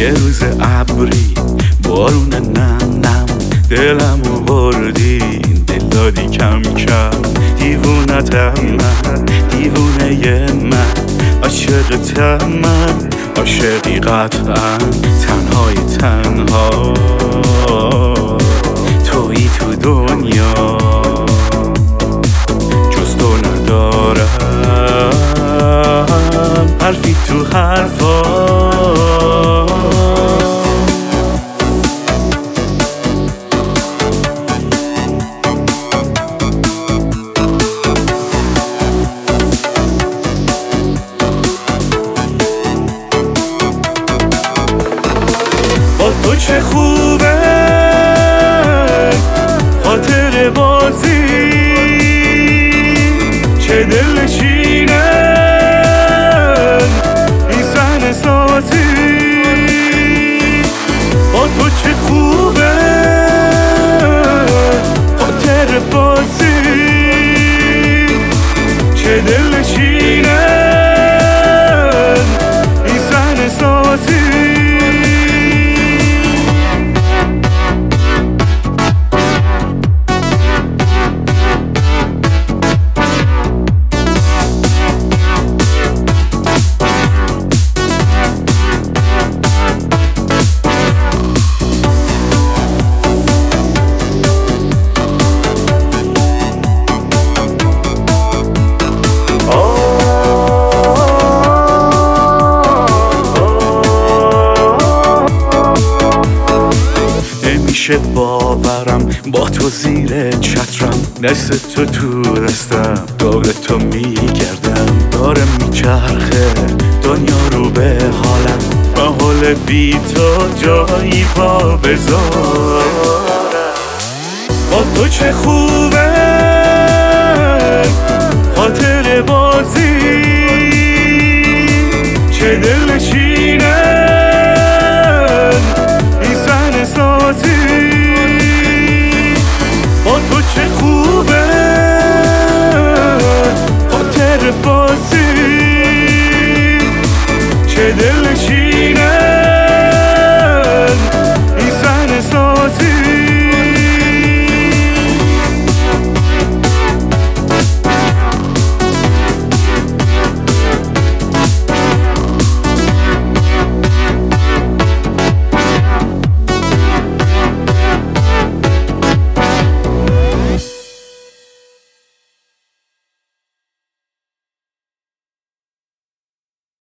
یه روز ابری بارون نم نم دلمو بردی دل دادی کم کم دیوونتم من دیوونه من عاشقتم من عاشقی قطعا تنهای تنها تویی تو دنیا جز تو ندارم حرفی تو حرفا تو چه خوبه خاطر بازی چه دلنشینه این صحنه سازی با تو چه خوبه خاطر بازی چه دلنشینه این صحنه سازی نمیشه باورم با تو زیر چترم دست تو تو دستم دور تو میگردم داره میچرخه دنیا رو به حالم محال بی تو جایی پا بذارم با تو چه خوبه خاطر بازی چه دلنشینه این صحنه سازی با تو چه خوبه خاطر بازی چه دلنشینه